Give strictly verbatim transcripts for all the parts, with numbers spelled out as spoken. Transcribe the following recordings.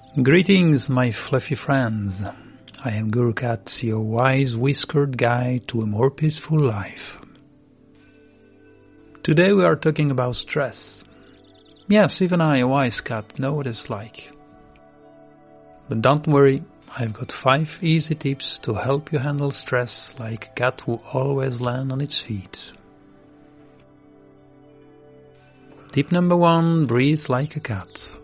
Greetings, my fluffy friends. I am Guru Cat, your wise whiskered guide to a more peaceful life. Today we are talking about stress. Yes, even I, a wise cat, know what it's like. But don't worry, I've got five easy tips to help you handle stress like a cat who always lands on its feet. Tip number one, breathe like a cat.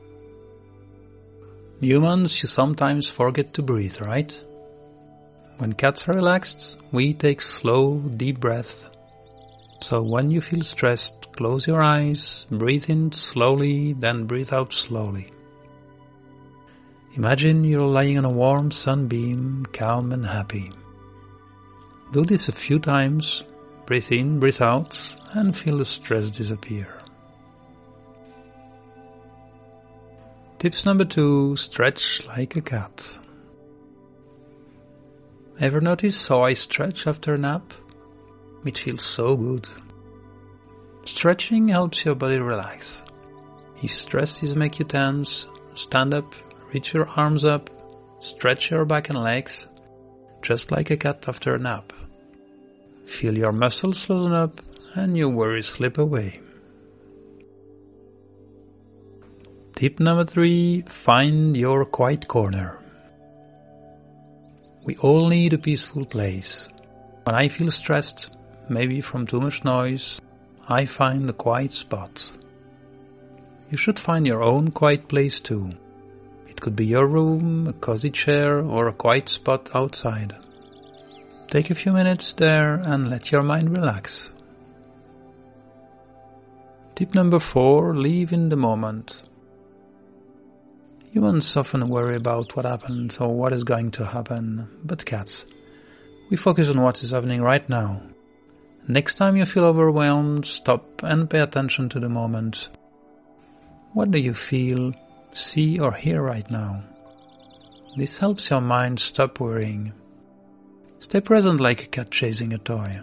Humans, you sometimes forget to breathe, right? When cats are relaxed, we take slow, deep breaths. So when you feel stressed, close your eyes, breathe in slowly, then breathe out slowly. Imagine you're lying on a warm sunbeam, calm and happy. Do this a few times, breathe in, breathe out, and feel the stress disappear. Tips number two, stretch like a cat. Ever notice how I stretch after a nap? It feels so good. Stretching helps your body relax. If stress is make you tense, stand up, reach your arms up, stretch your back and legs, just like a cat after a nap. Feel your muscles loosen up and your worries slip away. Tip number three, find your quiet corner. We all need a peaceful place. When I feel stressed, maybe from too much noise, I find a quiet spot. You should find your own quiet place too. It could be your room, a cozy chair, or a quiet spot outside. Take a few minutes there and let your mind relax. Tip number four, live in the moment. Humans often worry about what happened or what is going to happen, but cats, we focus on what is happening right now. Next time you feel overwhelmed, stop and pay attention to the moment. What do you feel, see or hear right now? This helps your mind stop worrying. Stay present like a cat chasing a toy.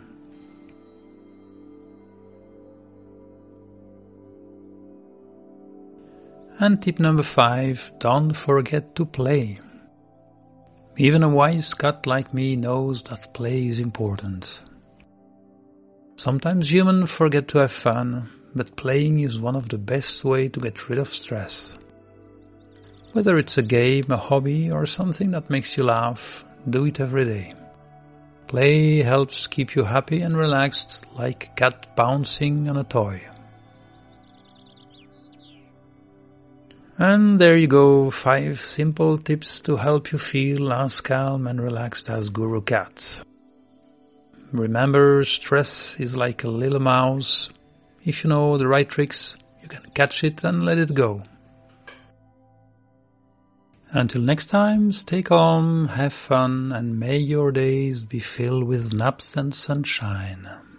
And tip number five, don't forget to play. Even a wise cat like me knows that play is important. Sometimes humans forget to have fun, but playing is one of the best ways to get rid of stress. Whether it's a game, a hobby, or something that makes you laugh, do it every day. Play helps keep you happy and relaxed like a cat bouncing on a toy. And there you go, five simple tips to help you feel as calm and relaxed as Guru Cat. Remember, stress is like a little mouse. If you know the right tricks, you can catch it and let it go. Until next time, stay calm, have fun, and may your days be filled with naps and sunshine.